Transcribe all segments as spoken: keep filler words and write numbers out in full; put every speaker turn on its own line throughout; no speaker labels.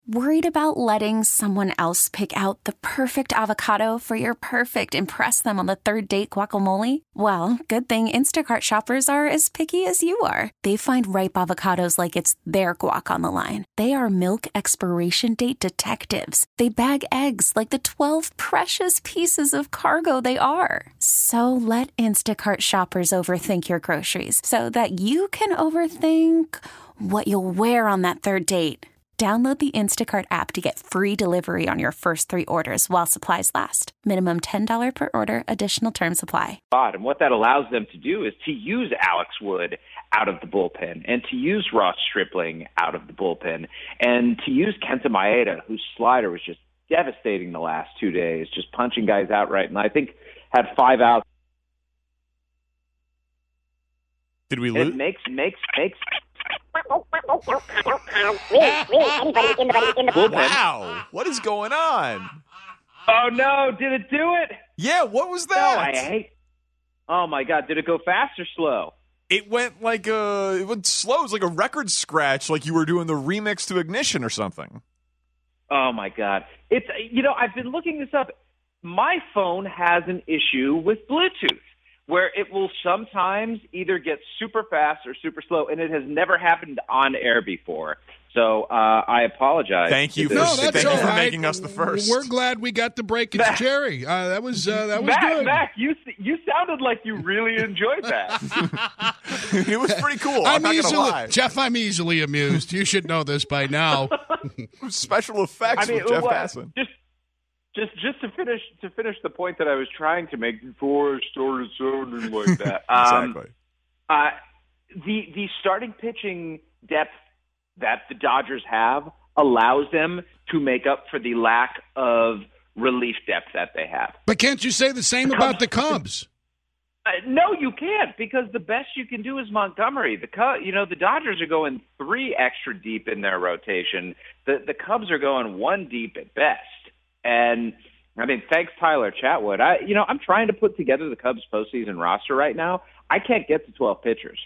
Worried about letting someone else pick out the perfect avocado for your perfect impress them on the third date guacamole? Well, good thing Instacart shoppers are as picky as you are. They find ripe avocados like it's their guac on the line. They are milk expiration date detectives. They bag eggs like the twelve precious pieces of cargo they are. So let Instacart shoppers overthink your groceries so that you can overthink what you'll wear on that third date. Download the Instacart app to get free delivery on your first three orders while supplies last. Minimum ten dollars per order. Additional terms apply.
And what that allows them to do is to use Alex Wood out of the bullpen and to use Ross Stripling out of the bullpen and to use Kenta Maeda, whose slider was just devastating the last two days, just punching guys outright. And I think had five outs.
Did we
And
lose?
it makes, makes, makes.
Wow. What is going on?
Oh, no. Did it do it?
Yeah, what was
No,
that?
I hate. Oh, my God. Did it go fast or slow?
It went like a, it went slow. It was like a record scratch, like you were doing the remix to Ignition or something.
Oh, my God. It's, you know, I've been looking this up. My phone has an issue with Bluetooth, where it will sometimes either get super fast or super slow, and it has never happened on air before. So uh, I apologize.
Thank you for,
No, that's
thank you
all
for
right.
making us the first.
We're glad we got the break. It's Jerry. Uh, that was uh, that was
Mac,
good.
Mac, you you sounded like you really enjoyed that.
It was pretty cool. I'm,
I'm
not
easily,
gonna lie.
Jeff, I'm easily amused. You should know this by now.
Special effects
I mean,
with Jeff
what-
Passan.
just just just to finish to finish the point that I was trying to make before I started sounding like that. Um,
Exactly.
Uh, the the starting pitching depth that the Dodgers have allows them to make up for the lack of relief depth that they have.
But can't you say the same about the Cubs?
Uh, no, you can't, because the best you can do is Montgomery. The Cubs, you know, the Dodgers are going three extra deep in their rotation. The the Cubs are going one deep at best. And I mean, thanks Tyler Chatwood. I you know, I'm trying to put together the Cubs postseason roster right now. I can't get to twelve pitchers.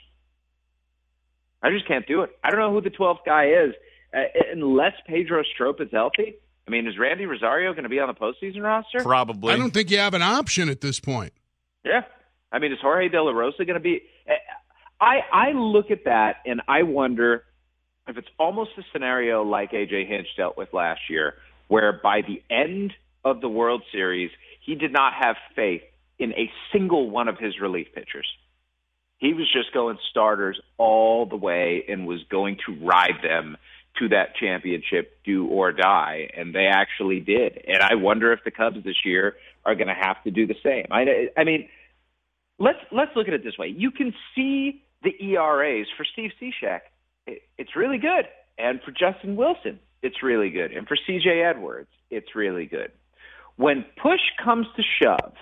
I just can't do it. I don't know who the twelfth guy is uh, unless Pedro Strop is healthy. I mean, is Randy Rosario going to be on the postseason roster?
Probably.
I don't think you have an option at this point.
Yeah. I mean, is Jorge De La Rosa going to be – I I look at that and I wonder if it's almost a scenario like A J Hinch dealt with last year, where by the end of the World Series, he did not have faith in a single one of his relief pitchers. He was just going starters all the way and was going to ride them to that championship, do or die, and they actually did. And I wonder if the Cubs this year are going to have to do the same. I, I mean, let's let's look at it this way. You can see the E R As for Steve Cishek. It, it's really good. And for Justin Wilson, it's really good. And for C J Edwards, it's really good. When push comes to shove,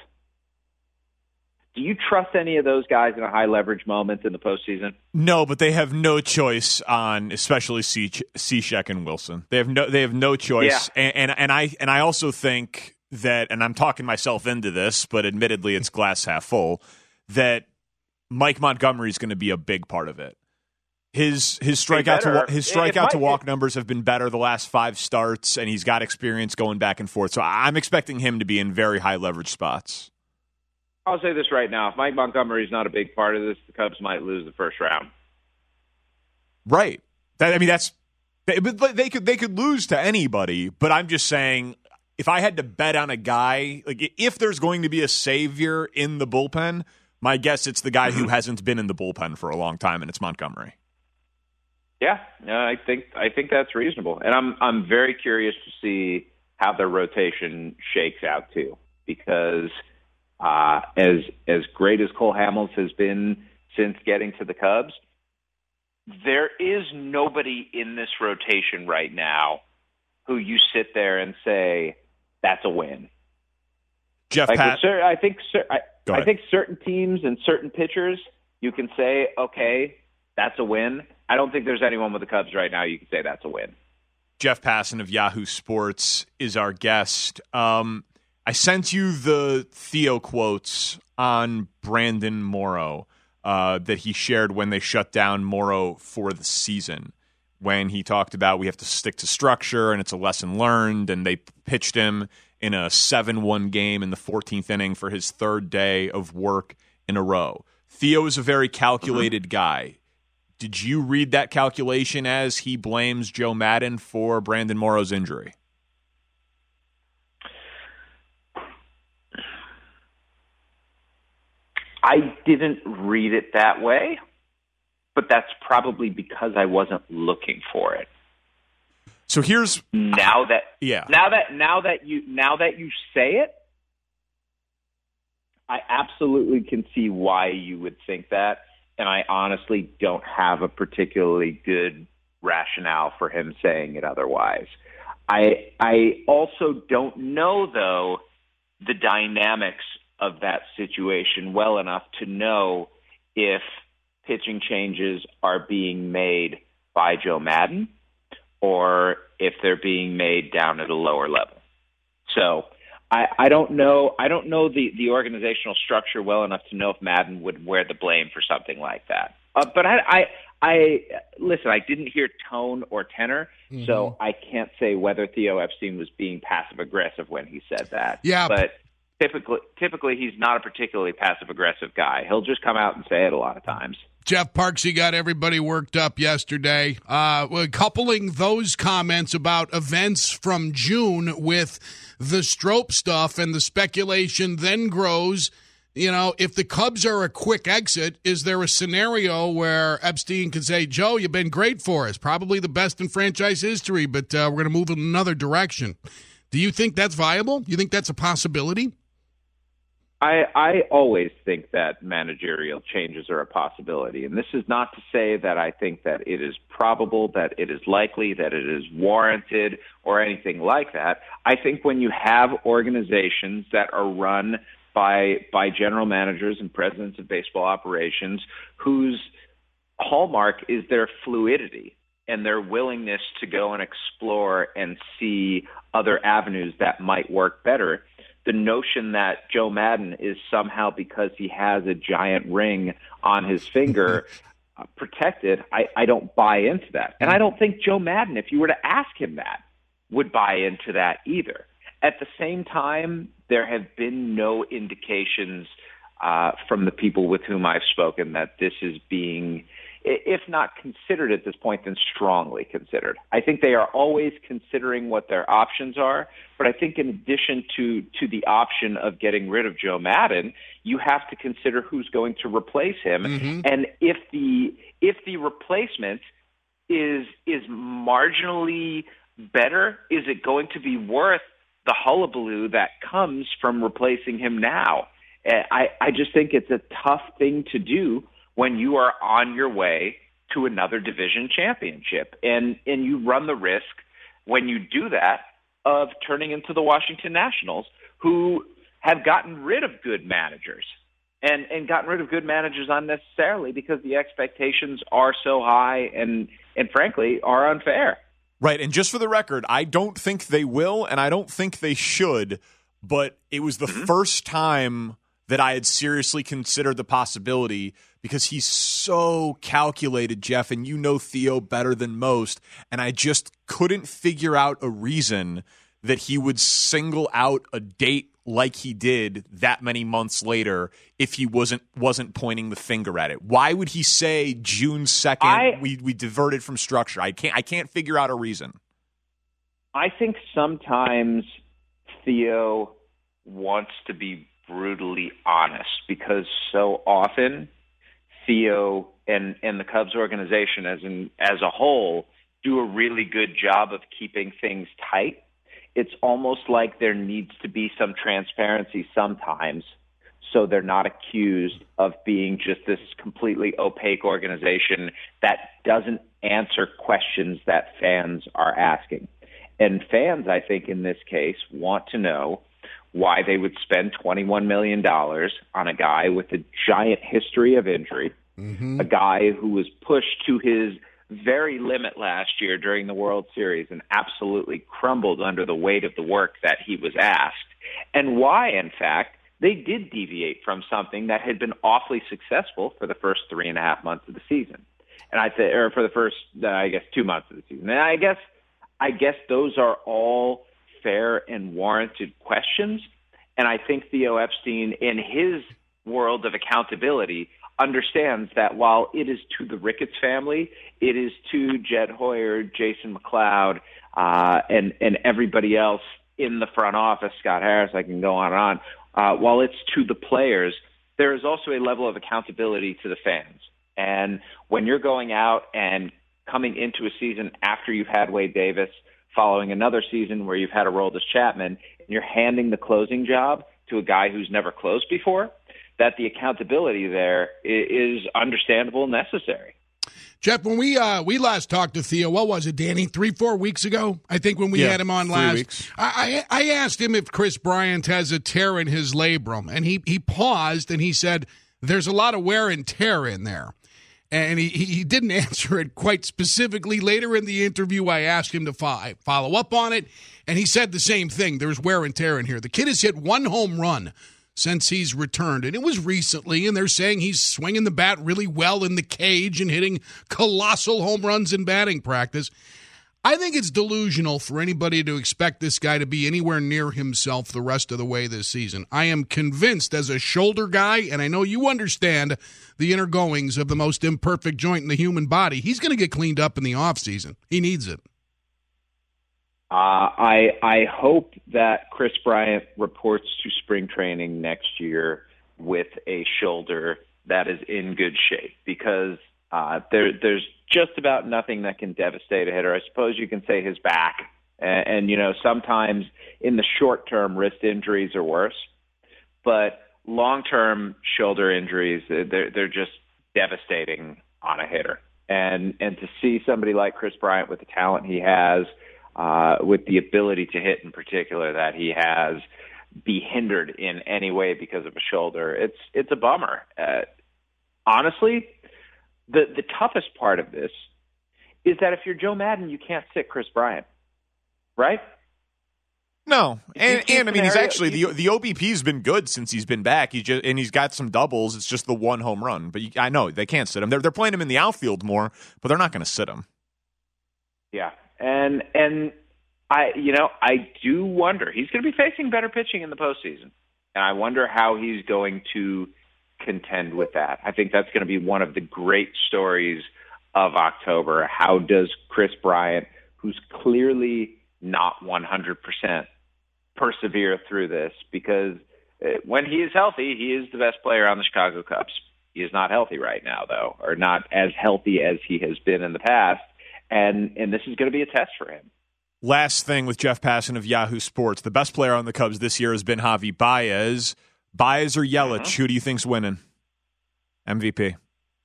do you trust any of those guys in a high leverage moment in the postseason?
No, but they have no choice on, especially Cishek and Wilson. They have no, they have no choice.
Yeah.
And, and and I and I also think that, and I'm talking myself into this, but admittedly, it's glass half full. That Mike Montgomery is going to be a big part of it. His his strikeout to wa- his strikeout to walk numbers have been better the last five starts, and he's got experience going back and forth. So I'm expecting him to be in very high leverage spots.
I'll say this right now. If Mike Montgomery is not a big part of this, the Cubs might lose the first round.
Right. That, I mean, that's they, they could they could lose to anybody, but I'm just saying, if I had to bet on a guy, like if there's going to be a savior in the bullpen, my guess it's the guy who hasn't been in the bullpen for a long time, and it's Montgomery.
Yeah, uh, I think I think that's reasonable, and I'm I'm very curious to see how their rotation shakes out too, because. Uh, as as great as Cole Hamels has been since getting to the Cubs, there is nobody in this rotation right now who you sit there and say, that's a win.
Jeff
like
Pat.
Cer- I think cer- I,
Go
I
ahead.
think certain teams and certain pitchers, you can say, okay, that's a win. I don't think there's anyone with the Cubs right now you can say that's a win.
Jeff Passan of Yahoo Sports is our guest. Um, I sent you the Theo quotes on Brandon Morrow uh, that he shared when they shut down Morrow for the season. when he talked about we have to stick to structure and it's a lesson learned, and they pitched him in a seven one game in the fourteenth inning for his third day of work in a row. Theo is a very calculated mm-hmm. guy. Did you read that calculation as he blames Joe Maddon for Brandon Morrow's injury?
I didn't read it that way, but that's probably because I wasn't looking for it.
So here's
now that
yeah.
now that now that you now that you say it, I absolutely can see why you would think that, and I honestly don't have a particularly good rationale for him saying it otherwise. I I also don't know though the dynamics of that situation well enough to know if pitching changes are being made by Joe Maddon or if they're being made down at a lower level. So I, I don't know. I don't know the, the organizational structure well enough to know if Maddon would wear the blame for something like that. Uh, but I, I, I listen. I didn't hear tone or tenor, mm-hmm. so I can't say whether Theo Epstein was being passive aggressive when he said that.
Yeah,
but. Typically, typically, he's not a particularly passive-aggressive guy. He'll just come out and say it a lot of times.
Jeff Parksy got everybody worked up yesterday. Uh, coupling those comments about events from June with the Strop stuff and the speculation then grows, you know, if the Cubs are a quick exit, is there a scenario where Epstein can say, Joe, you've been great for us, probably the best in franchise history, but uh, we're going to move in another direction. Do you think that's viable? Do you think that's a possibility?
I, I always think that managerial changes are a possibility. And this is not to say that I think that it is probable, that it is likely, that it is warranted, or anything like that. I think when you have organizations that are run by by general managers and presidents of baseball operations whose hallmark is their fluidity and their willingness to go and explore and see other avenues that might work better, the notion that Joe Maddon is somehow, because he has a giant ring on his finger, uh, protected, I, I don't buy into that. And I don't think Joe Maddon, if you were to ask him that, would buy into that either. At the same time, there have been no indications uh, from the people with whom I've spoken that this is being, if not considered at this point, then strongly considered. I think they are always considering what their options are, but I think in addition to, to the option of getting rid of Joe Maddon, you have to consider who's going to replace him. Mm-hmm. And if the if the replacement is is marginally better, is it going to be worth the hullabaloo that comes from replacing him now? I, I just think it's a tough thing to do when you are on your way to another division championship. And, and you run the risk when you do that of turning into the Washington Nationals, who have gotten rid of good managers and, and gotten rid of good managers unnecessarily because the expectations are so high and, and frankly, are unfair.
Right, and just for the record, I don't think they will, and I don't think they should, but it was the mm-hmm. first time that I had seriously considered the possibility because he's so calculated, Jeff, and you know Theo better than most, and I just couldn't figure out a reason that he would single out a date like he did that many months later if he wasn't wasn't pointing the finger at it. Why would he say June second I, we we diverted from structure? I can't I can't figure out a reason.
I think sometimes Theo wants to be brutally honest because so often Theo and, and the Cubs organization as in, as a whole do a really good job of keeping things tight. It's almost like there needs to be some transparency sometimes so they're not accused of being just this completely opaque organization that doesn't answer questions that fans are asking. And fans, I think, in this case, want to know why they would spend twenty-one million dollars on a guy with a giant history of injury, mm-hmm. a guy who was pushed to his very limit last year during the World Series and absolutely crumbled under the weight of the work that he was asked, and why, in fact, they did deviate from something that had been awfully successful for the first three and a half months of the season. And I th- or for the first, uh, I guess, two months of the season. And I guess, I guess those are all fair and warranted questions. And I think Theo Epstein, in his world of accountability, understands that while it is to the Ricketts family, it is to Jed Hoyer, Jason McLeod, uh, and and everybody else in the front office, Scott Harris, I can go on and on. Uh, while it's to the players, there is also a level of accountability to the fans. And when you're going out and coming into a season after you've had Wade Davis, following another season where you've had Aroldis Chapman, and you're handing the closing job to a guy who's never closed before, that the accountability there is understandable and necessary.
Jeff, when we uh, we last talked to Theo, what was it, Danny? Three, four weeks ago, I think, when we
yeah,
had him on
three
last.
Weeks.
I, I I asked him if Chris Bryant has a tear in his labrum, and he he paused and he said, "There's a lot of wear and tear in there." And he, he didn't answer it quite specifically. Later in the interview, I asked him to fo- follow up on it, and he said the same thing. There's wear and tear in here. The kid has hit one home run since he's returned, and it was recently, and they're saying he's swinging the bat really well in the cage and hitting colossal home runs in batting practice. I think it's delusional for anybody to expect this guy to be anywhere near himself the rest of the way this season. I am convinced, as a shoulder guy, and I know you understand the inner goings of the most imperfect joint in the human body, he's going to get cleaned up in the offseason. He needs it.
Uh, I I hope that Chris Bryant reports to spring training next year with a shoulder that is in good shape, because uh, there there's just about nothing that can devastate a hitter. I suppose you can say his back, and, and you know sometimes in the short term wrist injuries are worse, but long term shoulder injuries they're they're just devastating on a hitter. And and to see somebody like Chris Bryant with the talent he has, Uh, with the ability to hit in particular that he has, be hindered in any way because of a shoulder, it's it's a bummer. Uh, honestly, the the toughest part of this is that if you're Joe Madden, you can't sit Chris Bryant, right?
No, and, and I mean, he's
scenario,
actually
you,
the the O B P's been good since he's been back. He just and he's got some doubles. It's just the one home run, but you, I know they can't sit him. They're they're playing him in the outfield more, but they're not going to sit him.
Yeah. And, and I, you know, I do wonder, he's going to be facing better pitching in the postseason. And I wonder how he's going to contend with that. I think that's going to be one of the great stories of October. How does Chris Bryant, who's clearly not one hundred percent, persevere through this? Because when he is healthy, he is the best player on the Chicago Cubs. He is not healthy right now, though, or not as healthy as he has been in the past. And and this is going to be a test for him.
Last thing with Jeff Passan of Yahoo Sports. The best player on the Cubs this year has been Javi Baez. Baez or Yelich, mm-hmm. Who do you think's winning M V P?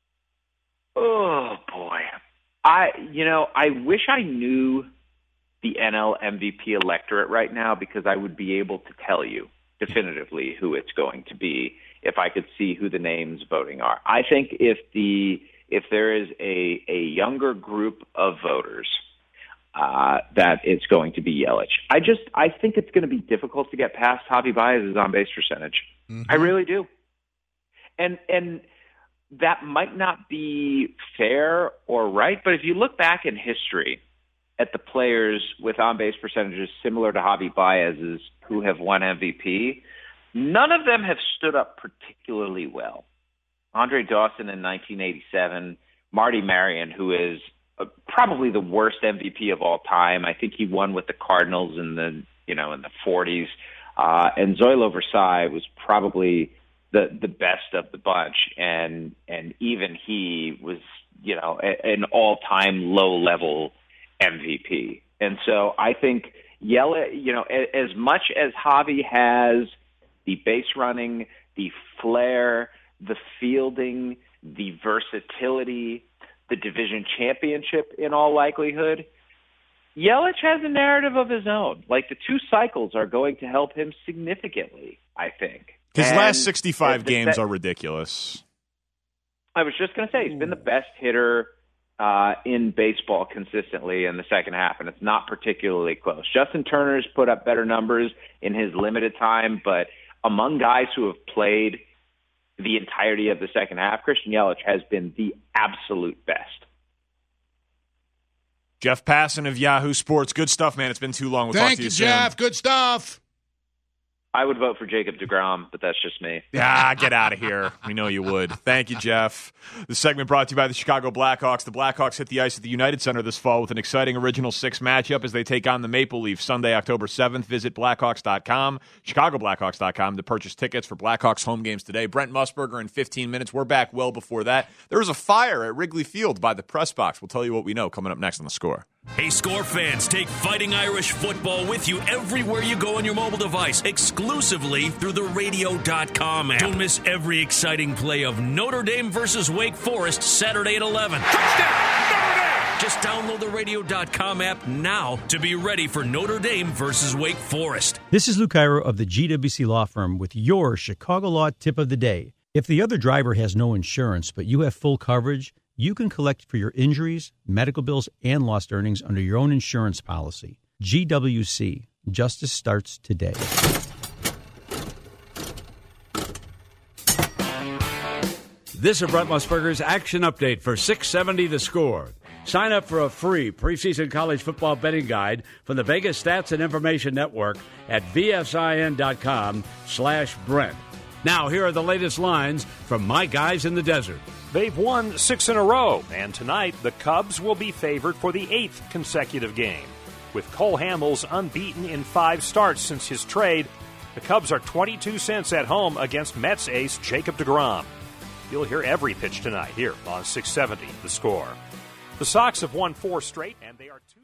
Oh, boy. I You know, I wish I knew the N L M V P electorate right now, because I would be able to tell you definitively who it's going to be if I could see who the names voting are. I think if the... if there is a, a younger group of voters, uh, that it's going to be Yelich. I just, I think it's going to be difficult to get past Javi Baez's on-base percentage. Mm-hmm. I really do. And, and that might not be fair or right, but if you look back in history at the players with on-base percentages similar to Javi Baez's who have won M V P, none of them have stood up particularly well. Andre Dawson in nineteen eighty-seven, Marty Marion, who is uh, probably the worst M V P of all time. I think he won with the Cardinals in the you know in the forties, uh, and Zoilo Versailles was probably the the best of the bunch, and and even he was you know a, an all time low level M V P. And so I think Yelich, you know, a, as much as Javi has the base running, the flair, the fielding, the versatility, the division championship in all likelihood, Yelich has a narrative of his own. Like, the two cycles are going to help him significantly, I think.
His
and
last sixty-five games
se-
are ridiculous.
I was just going to say, he's been the best hitter uh, in baseball consistently in the second half, and it's not particularly close. Justin Turner's put up better numbers in his limited time, but among guys who have played the entirety of the second half, Christian Yelich has been the absolute best.
Jeff Passan of Yahoo Sports. Good stuff, man. It's been too long. We'll
Thank
talk to you,
you,
soon.
Jeff. Good stuff.
I would vote for Jacob deGrom, but that's just me.
Ah, get out of here. We know you would. Thank you, Jeff. The segment brought to you by the Chicago Blackhawks. The Blackhawks hit the ice at the United Center this fall with an exciting Original Six matchup as they take on the Maple Leafs Sunday, October seventh. Visit Blackhawks dot com, Chicago Blackhawks dot com to purchase tickets for Blackhawks home games today. Brent Musburger in fifteen minutes. We're back well before that. There was a fire at Wrigley Field by the press box. We'll tell you what we know coming up next on The Score.
Hey, Score fans, take Fighting Irish football with you everywhere you go on your mobile device, exclusively through the radio dot com app. Don't miss every exciting play of Notre Dame versus Wake Forest Saturday at eleven. Touchdown, Notre Dame! Just download the radio dot com app now to be ready for Notre Dame versus Wake Forest.
This is Lou Cairo of the G W C Law Firm with your Chicago Law tip of the day. If the other driver has no insurance but you have full coverage, you can collect for your injuries, medical bills, and lost earnings under your own insurance policy. G W C. Justice starts today.
This is Brent Musburger's Action Update for six seventy The Score. Sign up for a free preseason college football betting guide from the Vegas Stats and Information Network at V S I N dot com slash Brent. Now, here are the latest lines from my guys in the desert.
They've won six in a row, and tonight the Cubs will be favored for the eighth consecutive game. With Cole Hamels unbeaten in five starts since his trade, the Cubs are twenty-two cents at home against Mets ace Jacob deGrom. You'll hear every pitch tonight here on six seventy The Score. The Sox have won four straight, and they are two.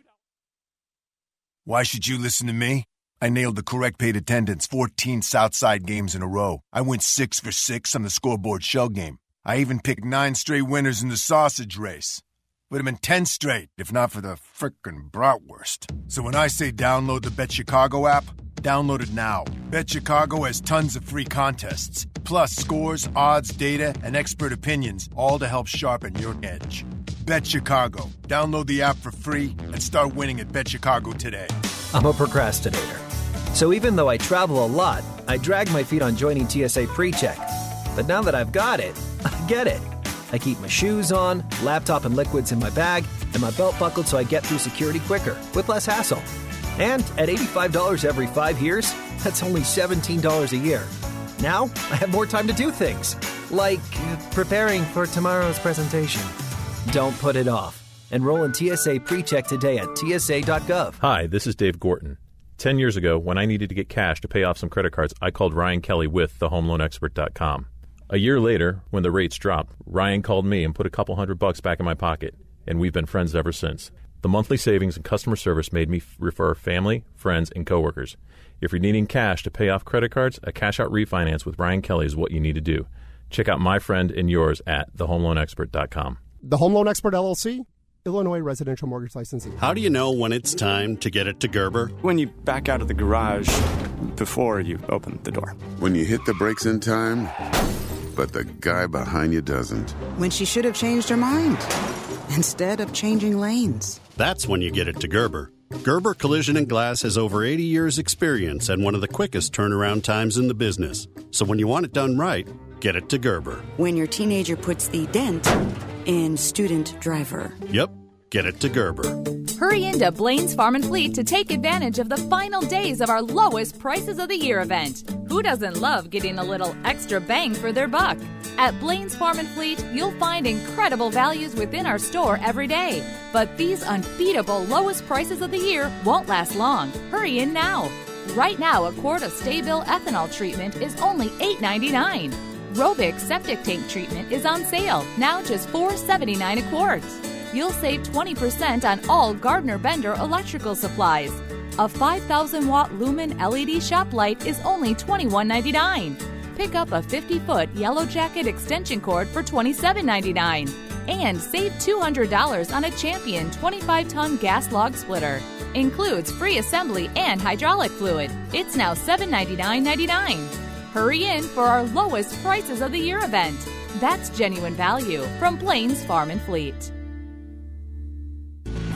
Why should you listen to me? I nailed the correct paid attendance fourteen Southside games in a row. I went six for six on the scoreboard shell game. I even picked nine straight winners in the sausage race. Would have been ten straight if not for the frickin' bratwurst. So when I say download the Bet Chicago app, download it now. Bet Chicago has tons of free contests, plus scores, odds, data, and expert opinions, all to help sharpen your edge. Bet Chicago. Download the app for free and start winning at Bet Chicago today.
I'm a procrastinator. So even though I travel a lot, I drag my feet on joining T S A PreCheck. But now that I've got it, I get it. I keep my shoes on, laptop and liquids in my bag, and my belt buckled so I get through security quicker, with less hassle. And at eighty-five dollars every five years, that's only seventeen dollars a year. Now, I have more time to do things, like preparing for tomorrow's presentation. Don't put it off. Enroll in T S A PreCheck today at T S A dot gov.
Hi, this is Dave Gorton. Ten years ago, when I needed to get cash to pay off some credit cards, I called Ryan Kelly with the home loan expert dot com. A year later, when the rates dropped, Ryan called me and put a couple hundred bucks back in my pocket, and we've been friends ever since. The monthly savings and customer service made me f- refer family, friends, and coworkers. If you're needing cash to pay off credit cards, a cash-out refinance with Ryan Kelly is what you need to do. Check out my friend and yours at the home loan expert dot com.
The Home Loan Expert, L L C, Illinois residential mortgage licensee.
How do you know when it's time to get it to Gerber?
When you back out of the garage before you open the door.
When you hit the brakes in time, but the guy behind you doesn't.
When she should have changed her mind instead of changing lanes.
That's when you get it to Gerber. Gerber Collision and Glass has over eighty years experience and one of the quickest turnaround times in the business. So when you want it done right, get it to Gerber.
When your teenager puts the dent in student driver.
Yep, get it to Gerber.
Hurry into Blaine's Farm and Fleet to take advantage of the final days of our lowest prices of the year event. Who doesn't love getting a little extra bang for their buck? At Blaine's Farm and Fleet, you'll find incredible values within our store every day. But these unbeatable lowest prices of the year won't last long. Hurry in now. Right now, a quart of Sta-Bil ethanol treatment is only eight ninety-nine. Robic septic tank treatment is on sale, now just four seventy-nine a quart. You'll save twenty percent on all Gardner Bender electrical supplies. A five thousand watt lumen L E D shop light is only twenty-one ninety-nine. Pick up a fifty foot Yellow Jacket extension cord for twenty-seven ninety-nine. And save two hundred dollars on a Champion twenty-five ton gas log splitter. Includes free assembly and hydraulic fluid. It's now seven ninety-nine ninety-nine. Hurry in for our lowest prices of the year event. That's genuine value from Blaine's Farm and Fleet.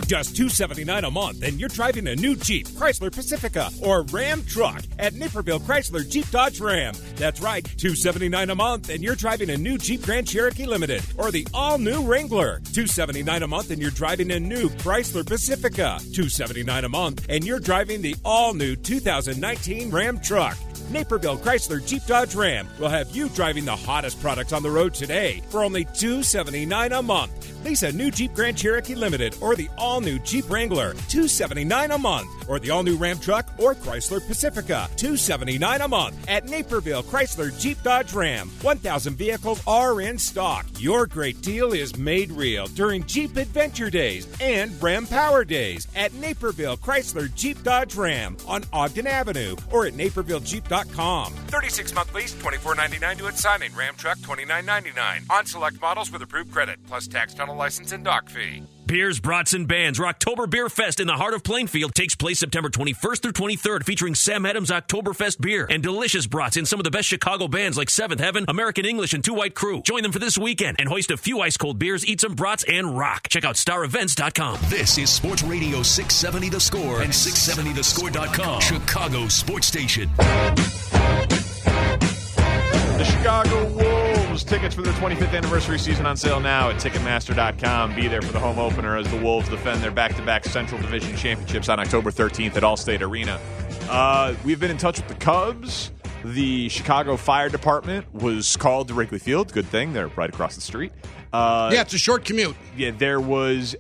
Just two hundred seventy-nine dollars a month, and you're driving a new Jeep, Chrysler Pacifica, or Ram truck at Naperville Chrysler Jeep Dodge Ram. That's right, two hundred seventy-nine dollars a month, and you're driving a new Jeep Grand Cherokee Limited or the all-new Wrangler. two hundred seventy-nine dollars a month, and you're driving a new Chrysler Pacifica. two hundred seventy-nine dollars a month, and you're driving the all-new two thousand nineteen Ram truck. Naperville Chrysler Jeep Dodge Ram will have you driving the hottest products on the road today for only two hundred seventy-nine dollars a month. Lease a new Jeep Grand Cherokee Limited or the all-new Jeep Wrangler, two hundred seventy-nine dollars a month, or the all-new Ram truck or Chrysler Pacifica, two hundred seventy-nine dollars a month at Naperville Chrysler Jeep Dodge Ram. one thousand vehicles are in stock. Your great deal is made real during Jeep Adventure Days and Ram Power Days at Naperville Chrysler Jeep Dodge Ram on Ogden Avenue or at naperville jeep dot com. thirty-six month lease, twenty-four ninety-nine to its signing. Ram truck, twenty-nine ninety-nine. On select models with approved credit, plus tax, tunnel license, and dock fee.
Beers, Brats, and Bands, or October Beer Fest in the heart of Plainfield takes place September twenty-first through twenty-third, featuring Sam Adams Oktoberfest beer and delicious brats in some of the best Chicago bands like Seventh Heaven, American English, and Two White Crew. Join them for this weekend and hoist a few ice-cold beers, eat some brats, and rock. Check out star events dot com.
This is Sports Radio six seventy The Score and six seventy the score dot com, Chicago Sports Station.
The Chicago Wolves tickets for their twenty-fifth anniversary season on sale now at Ticketmaster dot com. Be there for the home opener as the Wolves defend their back-to-back Central Division championships on October thirteenth at Allstate Arena. Uh, we've been in touch with the Cubs. The Chicago Fire Department was called to Wrigley Field. Good thing. They're right across the street. Uh,
yeah, it's a short commute.
Yeah, there was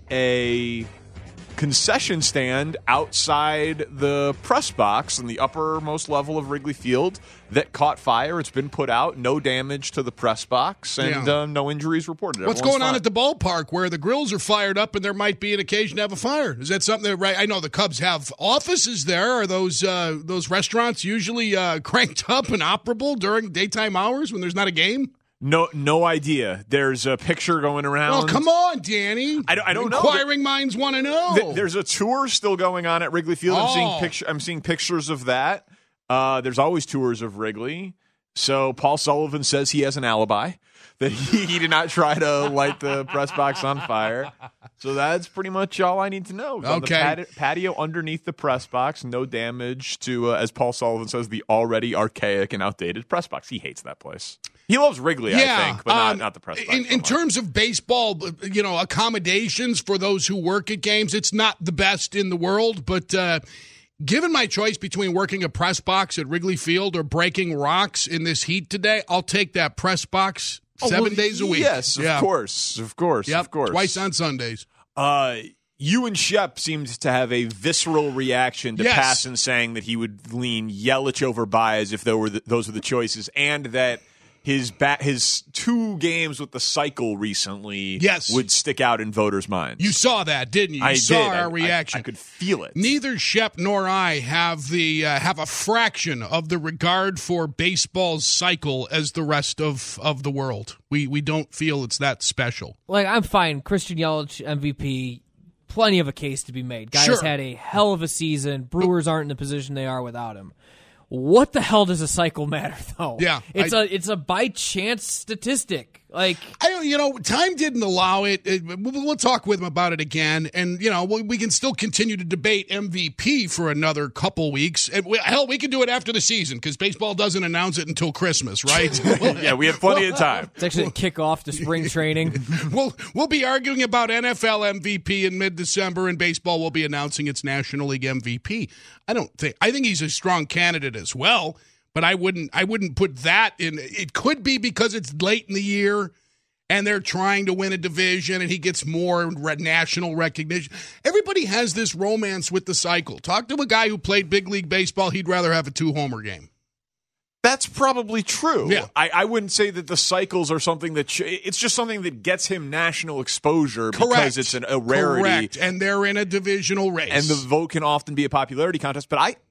a concession stand outside the press box in the uppermost level of Wrigley Field that caught fire. It's been put out. No damage to the press box and
Yeah.
uh, no injuries reported.
What's
Everyone's
going on
fine.
at the ballpark where the grills are fired up and there might be an occasion to have a fire? Is that something that, right? I know the Cubs have offices there. Are those uh, those restaurants usually uh, cranked up and operable during daytime hours when there's not a game?
No, no idea. There's a picture going around.
Oh, come on, Danny.
I don't, I don't know.
Inquiring minds want to know.
Th- There's a tour still going on at Wrigley Field. I'm seeing
Oh.
picture. I'm seeing pictures of that. Uh, there's always tours of Wrigley. So Paul Sullivan says he has an alibi, that he, he did not try to light the press box on fire. So that's pretty much all I need to know. On the
Okay.
pati- patio underneath the press box, no damage to, uh, as Paul Sullivan says, the already archaic and outdated press box. He hates that place. He loves Wrigley, I think, but not,
um,
not the press box.
In, in terms of baseball, you know, accommodations for those who work at games, it's not the best in the world. But uh, given my choice between working a press box at Wrigley Field or breaking rocks in this heat today, I'll take that press box
Oh,
seven
well,
days a week.
Yes, of
Yeah.
course, of course,
Yep,
of course.
twice on Sundays.
Uh, you and Shep seemed to have a visceral reaction to
Yes.
Passan saying that he would lean Yelich over Baez if there were the, those were the choices, and that his ba- his two games with the cycle recently
Yes.
would stick out in voters' minds.
You saw that, didn't you? You
I
saw
did.
our
I- I-
reaction.
I could feel it.
Neither Shep nor I have the uh, have a fraction of the regard for baseball's cycle as the rest of, of the world. We we don't feel it's that special.
Like, I'm fine. Christian Yelich, M V P, plenty of a case to be made. Guy's
Sure.
had a hell of a season. Brewers aren't in the position they are without him. What the hell does a cycle matter, though?
Yeah,
it's
I-
a it's a by chance statistic. Like,
I don't, you know, time didn't allow it. It- We'll, we'll talk with him about it again, and you know, we, we can still continue to debate M V P for another couple weeks. And we, hell, we can do it after the season because baseball doesn't announce it until Christmas, right?
Yeah, we have plenty of time.
it's actually a kickoff to spring training.
we'll we'll be arguing about N F L M V P in mid-December, and baseball will be announcing its National League M V P. I don't think I think he's a strong candidate as well, but I wouldn't I wouldn't put that in. It could be because it's late in the year and they're trying to win a division, and he gets more re- national recognition. Everybody has this romance with the cycle. Talk to a guy who played big league baseball; he'd rather have a two-homer game.
That's probably true.
Yeah.
I, I wouldn't say that the cycles are something that sh- it's just something that gets him national exposure because
Correct.
it's an, a rarity.
Correct, and they're in a divisional race.
And the vote can often be a popularity contest. But I,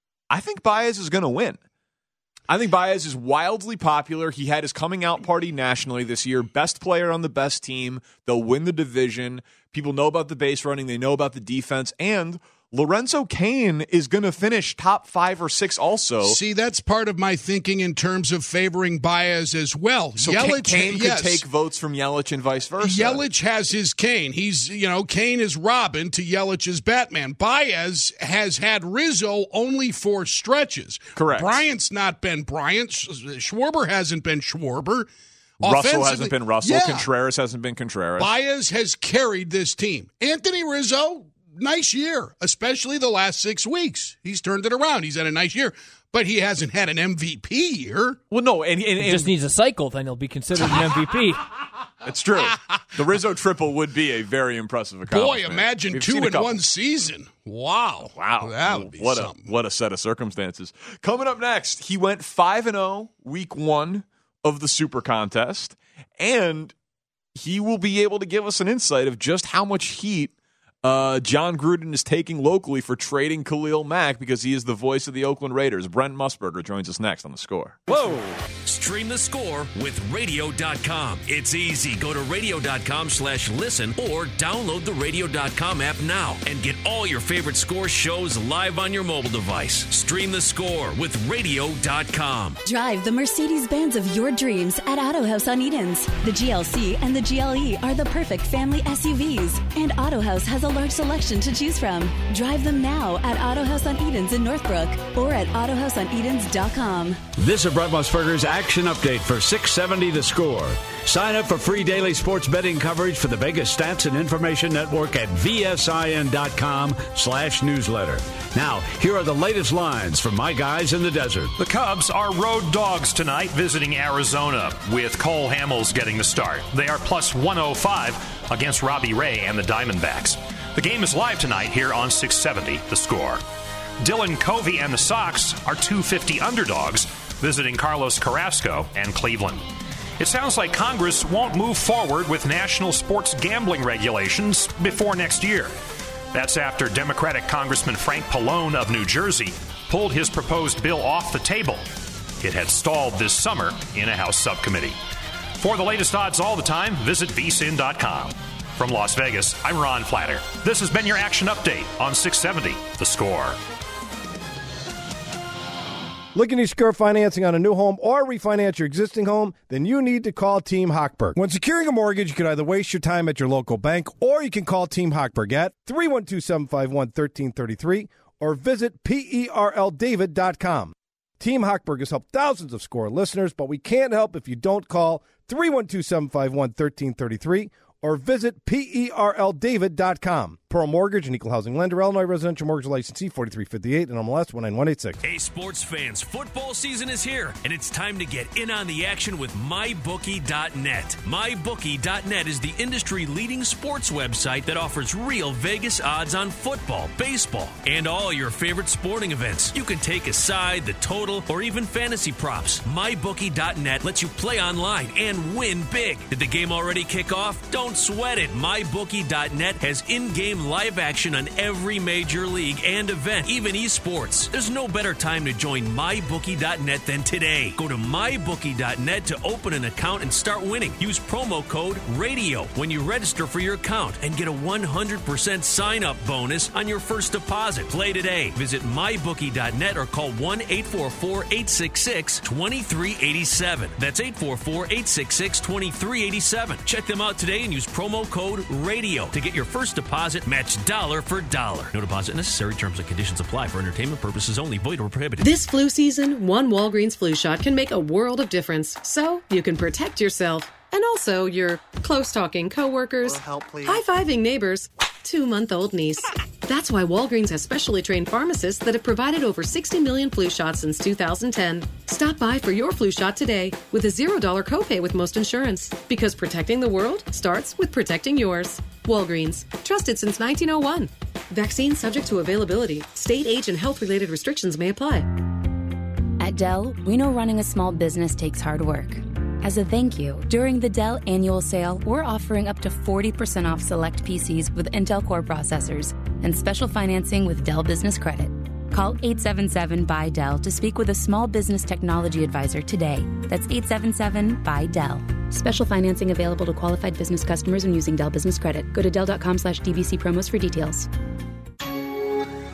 I think Baez is going to win. I think Baez is wildly popular. He had his coming out party nationally this year. Best player on the best team. They'll win the division. People know about the base running. They know about the defense. And Lorenzo Cain is going to finish top five or six also.
See, that's part of my thinking in terms of favoring Baez as well.
So
Yelich,
Cain
yes.
could take votes from Yelich and vice versa.
Yelich has his Cain. He's, you know, Cain is Robin to Yelich's Batman. Baez has had Rizzo only for stretches.
Correct.
Bryant's not been Bryant. Schwarber hasn't been Schwarber.
Russell hasn't been Russell.
Yeah.
Contreras hasn't been Contreras.
Baez has carried this team. Anthony Rizzo, nice year, especially the last six weeks. He's turned it around. He's had a nice year, but he hasn't had an M V P year.
Well, no, and, and, and
he just needs a cycle, then he'll be considered an M V P.
It's true. The Rizzo triple would be a very impressive accomplishment.
Boy, imagine
We've
two in one season. Wow.
Wow.
That would be
what
something.
A, what a set of circumstances. Coming up next, he went five and oh week one of the Super Contest, and he will be able to give us an insight of just how much heat Uh, John Gruden is taking locally for trading Khalil Mack because he is the voice of the Oakland Raiders. Brent Musburger joins us next on The Score.
Whoa! Stream The Score with radio dot com. It's easy. Go to radio dot com slash listen or download the radio dot com app now and get all your favorite Score shows live on your mobile device. Stream The Score with radio dot com.
Drive the Mercedes-Benz of your dreams at Auto House on Edens. The G L C and the G L E are the perfect family S U Vs, and Auto House has a large selection to choose from. Drive them now at Auto House on Edens in Northbrook or at auto house on edens dot com.
This is Brett Musburger's action update for six seventy The Score. Sign up for free daily sports betting coverage for the Vegas Stats and Information Network at V S I N dot com slash newsletter. Now, here are the latest lines from my guys in the desert.
The Cubs are road dogs tonight visiting Arizona, with Cole Hamels getting the start. They are plus one oh five against Robbie Ray and the Diamondbacks. The game is live tonight here on six seventy The Score. Dylan Covey and the Sox are two fifty underdogs visiting Carlos Carrasco and Cleveland. It sounds like Congress won't move forward with national sports gambling regulations before next year. That's after Democratic Congressman Frank Pallone of New Jersey pulled his proposed bill off the table. It had stalled this summer in a House subcommittee. For the latest odds all the time, visit v s i n dot com. From Las Vegas, I'm Ron Flatter. This has been your action update on six seventy The Score.
Looking to secure financing on a new home or refinance your existing home? Then you need to call Team Hochberg. When securing a mortgage, you can either waste your time at your local bank or you can call Team Hochberg at three one two, seven five one, one three three three or visit perl david dot com. Team Hochberg has helped thousands of Score listeners, but we can't help if you don't call three one two, seven five one, one three three three or visit perl david dot com. Pearl Mortgage, an equal housing lender, Illinois residential mortgage licensee forty-three fifty-eight and M L S one nine one eight six.
Hey, sports fans, football season is here, and it's time to get in on the action with my bookie dot net. my bookie dot net is the industry-leading sports website that offers real Vegas odds on football, baseball, and all your favorite sporting events. You can take a side, the total, or even fantasy props. my bookie dot net lets you play online and win big. Did the game already kick off? Don't sweat it. my bookie dot net has in-game live action on every major league and event, even esports. There's no better time to join my bookie dot net than today. Go to my bookie dot net to open an account and start winning. Use promo code RADIO when you register for your account and get a one hundred percent sign-up bonus on your first deposit. Play today. Visit my bookie dot net or call one eight four four, eight six six, two three eight seven. That's eight four four, eight six six, two three eight seven. Check them out today and use promo code RADIO to get your first deposit matched dollar for dollar. No deposit necessary. Terms and conditions apply for entertainment purposes only. Void or prohibited.
This flu season, one Walgreens flu shot can make a world of difference. So you can protect yourself and also your close-talking coworkers, high-fiving neighbors, two-month-old niece. That's why Walgreens has specially trained pharmacists that have provided over sixty million flu shots since two thousand ten. Stop by for your flu shot today with a zero dollar copay with most insurance. Because protecting the world starts with protecting yours. Walgreens. Trusted since nineteen oh one. Vaccine subject to availability. State, age, and health-related restrictions may apply.
At Dell, we know running a small business takes hard work. As a thank you, during the Dell annual sale, we're offering up to forty percent off select P Cs with Intel Core processors and special financing with Dell Business Credit. Call eight seven seven, B Y, D E L L to speak with a small business technology advisor today. That's eight seven seven, B Y, D E L L. Special financing available to qualified business customers when using Dell Business Credit. Go to Dell dot com slash D B C promos for details.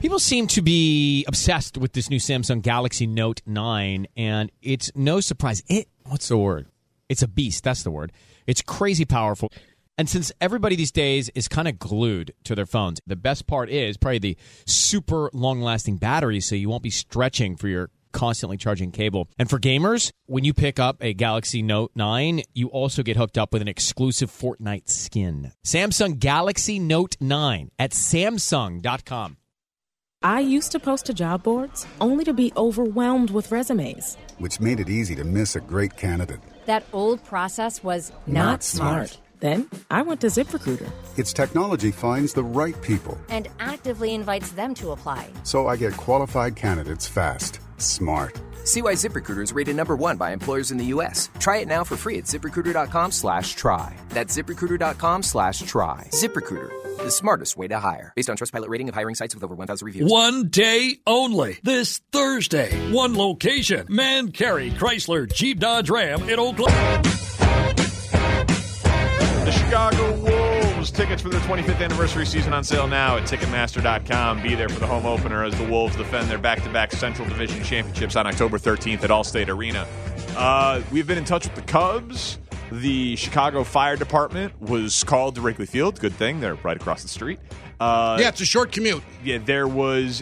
People seem to be obsessed with this new Samsung Galaxy Note nine, and it's no surprise. It what's the word? It's a beast. That's the word. It's crazy powerful. And since everybody these days is kind of glued to their phones, the best part is probably the super long-lasting battery, so you won't be stretching for your constantly charging cable. And for gamers, when you pick up a Galaxy Note nine, you also get hooked up with an exclusive Fortnite skin. Samsung Galaxy Note nine at Samsung dot com.
I used to post to job boards only to be overwhelmed with resumes.
Which made it easy to miss a great candidate.
That old process was
not, not smart. smart. Then I went to ZipRecruiter.
Its technology finds the right people
and actively invites them to apply.
So I get qualified candidates fast. Smart.
See why ZipRecruiter is rated number one by employers in the U S. Try it now for free at ZipRecruiter.com slash try. That's ZipRecruiter.com slash try. ZipRecruiter, the smartest way to hire. Based on Trustpilot rating of hiring sites with over one thousand reviews.
One day only. This Thursday. One location. Man Carey Chrysler Jeep Dodge Ram in Oklahoma.
The Chicago Wolves. Tickets for their twenty-fifth anniversary season on sale now at Ticketmaster dot com. Be there for the home opener as the Wolves defend their back-to-back Central Division championships on October thirteenth at Allstate Arena. Uh, we've been in touch with the Cubs. The Chicago Fire Department was called to Wrigley Field. Good thing. They're right across the street. Uh,
yeah, it's a short commute.
Yeah, there was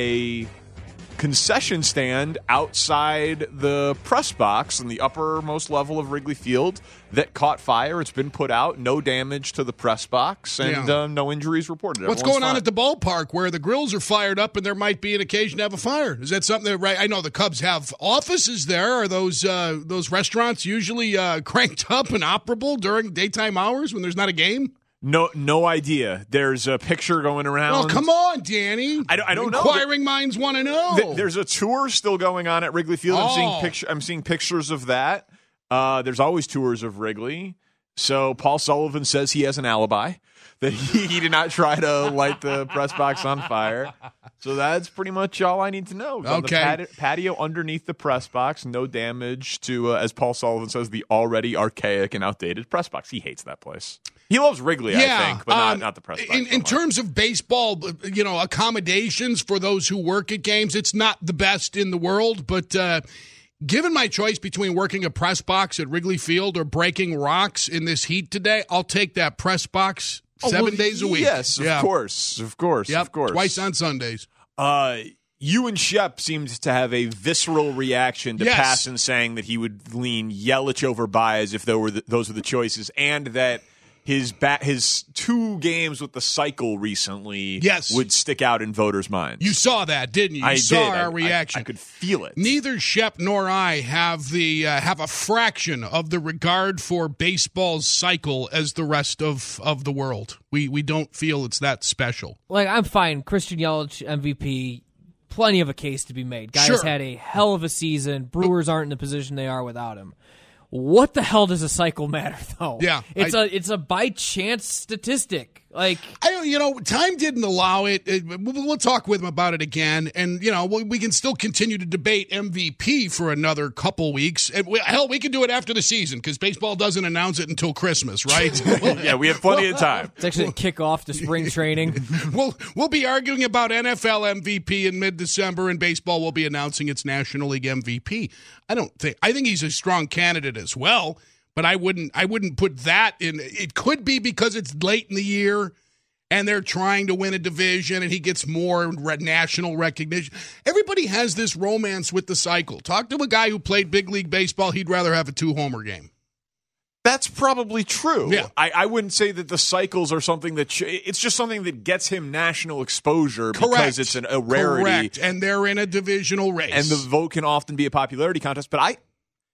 a concession stand outside the press box in the uppermost level of Wrigley Field that caught fire. It's been put out. No damage to the press box and yeah. uh, no injuries reported.
What's
Everyone's
going on
fine.
at the ballpark where the grills are fired up and there might be an occasion to have a fire? Is that something that, right? I know the Cubs have offices there. Are those uh, those restaurants usually uh, cranked up and operable during daytime hours when there's not a game?
No, no idea. There's a picture going around.
Oh, come on, Danny.
I don't, I don't know.
Inquiring minds want to know.
Th- there's a tour still going on at Wrigley Field.
Oh.
I'm seeing picture. I'm seeing pictures of that. Uh, there's always tours of Wrigley. So Paul Sullivan says he has an alibi, that he, he did not try to light the press box on fire. So that's pretty much all I need to know. It's
okay.
On the patio, patio underneath the press box, no damage to, uh, as Paul Sullivan says, the already archaic and outdated press box. He hates that place. He loves Wrigley,
yeah,
I think, but not,
um,
not the press box.
In,
so
in terms of baseball, you know, accommodations for those who work at games, it's not the best in the world, but uh, given my choice between working a press box at Wrigley Field or breaking rocks in this heat today, I'll take that press box seven
oh, well,
days a week.
Yes, of
yeah.
course, of course,
yep,
of course.
Twice on Sundays.
Uh, you and Shep seemed to have a visceral reaction to
yes.
Passan saying that he would lean Yelich over Baez if there were the, those were the choices, and that his ba- his two games with the cycle recently
yes.
would stick out in voters' minds.
You saw that, didn't you? You
I
saw
did.
our
I,
reaction.
I, I could feel it.
Neither Shep nor I have the uh, have a fraction of the regard for baseball's cycle as the rest of, of the world. We we don't feel it's that special.
Like, I'm fine. Christian Yelich, M V P, plenty of a case to be made. Guy's
sure.
had a hell of a season. Brewers aren't in the position they are without him. What the hell does a cycle matter, though?
Yeah,
it's
I,
a it's a by chance statistic. Like,
I don't, you know, time didn't allow it. it we'll, we'll talk with him about it again, and you know, we, we can still continue to debate M V P for another couple weeks. And we, hell, we can do it after the season because baseball doesn't announce it until Christmas, right?
Yeah, we have plenty of time.
It's actually a kickoff to spring training.
we'll we'll be arguing about N F L M V P in mid-December, and baseball will be announcing its National League M V P. I don't think I think he's a strong candidate as well. But I wouldn't I wouldn't put that in. It could be because it's late in the year and they're trying to win a division and he gets more re- national recognition. Everybody has this romance with the cycle. Talk to a guy who played big league baseball. He'd rather have a two-homer game.
That's probably true.
Yeah.
I, I wouldn't say that the cycles are something that ch- it's just something that gets him national exposure
Correct.
because it's an, a rarity.
Correct. And they're in a divisional race.
And the vote can often be a popularity contest. But I,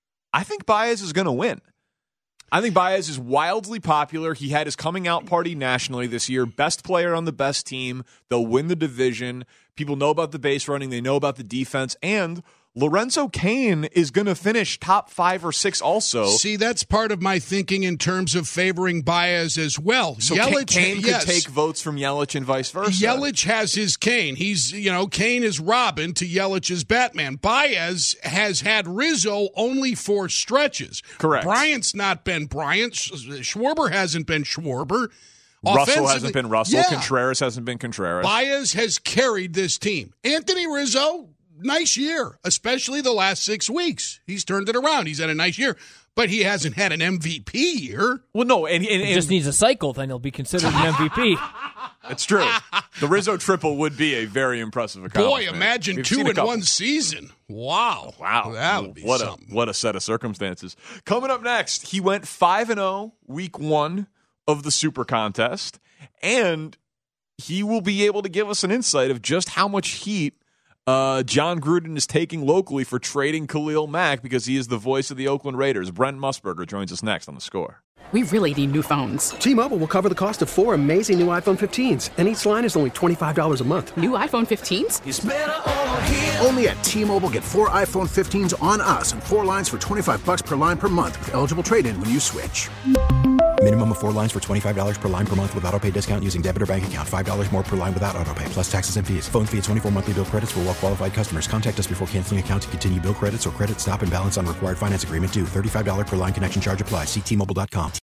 I think Baez is going to win. I think Baez is wildly popular. He had his coming out party nationally this year. Best player on the best team. They'll win the division. People know about the base running. They know about the defense. And Lorenzo Cain is going to finish top five or six also.
See, that's part of my thinking in terms of favoring Baez as well.
So
Yelich,
Cain could
yes.
take votes from Yelich and vice versa.
Yelich has his Cain. He's, you know, Cain is Robin to Yelich's Batman. Baez has had Rizzo only for stretches.
Correct.
Bryant's not been Bryant. Schwarber hasn't been Schwarber.
Russell hasn't been Russell.
Yeah.
Contreras hasn't been Contreras.
Baez has carried this team. Anthony Rizzo, nice year, especially the last six weeks. He's turned it around. He's had a nice year, but he hasn't had an M V P year.
Well, no, and, and, and
he just needs a cycle, then he'll be considered an M V P.
It's true. The Rizzo triple would be a very impressive accomplishment.
Boy, imagine
We've
two in one season. Wow.
Wow.
That would be
what
something.
A, what a set of circumstances. Coming up next, he went five and oh week one of the Super Contest, and he will be able to give us an insight of just how much heat uh, John Gruden is taking locally for trading Khalil Mack because he is the voice of the Oakland Raiders. Brent Musburger joins us next on The Score.
We really need new phones.
T-Mobile will cover the cost of four amazing new iPhone fifteens, and each line is only twenty-five dollars a month.
New iPhone fifteens?
It's better over here.
Only at T-Mobile, get four iPhone fifteens on us and four lines for twenty-five dollars per line per month with eligible trade-in when you switch.
Minimum of four lines for twenty-five dollars per line per month with autopay discount using debit or bank account. five dollars more per line without autopay, plus taxes and fees. Phone fee at twenty-four monthly bill credits for well-qualified customers. Contact us before canceling account to continue bill credits or credit stop and balance on required finance agreement due. thirty-five dollars per line connection charge applies. See T Mobile dot com.